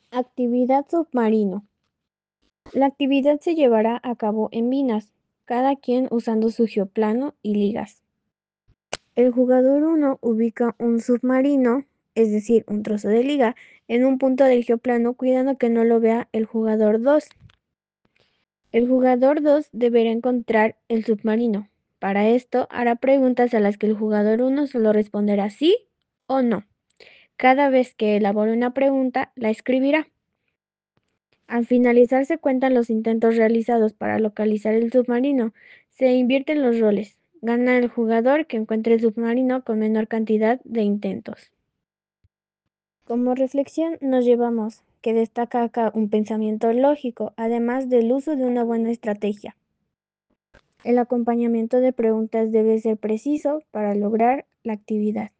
Actividad submarino. La actividad se llevará a cabo en minas, cada quien usando su geoplano y ligas. El jugador 1 ubica un submarino, es decir, un trozo de liga, en un punto del geoplano cuidando que no lo vea el jugador 2. El jugador 2 deberá encontrar el submarino. Para esto hará preguntas a las que el jugador 1 solo responderá sí o no. Cada vez que elabore una pregunta, la escribirá. Al finalizar se cuentan los intentos realizados para localizar el submarino. Se invierten los roles. Gana el jugador que encuentre el submarino con menor cantidad de intentos. Como reflexión nos llevamos que destaca acá un pensamiento lógico, además del uso de una buena estrategia. El acompañamiento de preguntas debe ser preciso para lograr la actividad.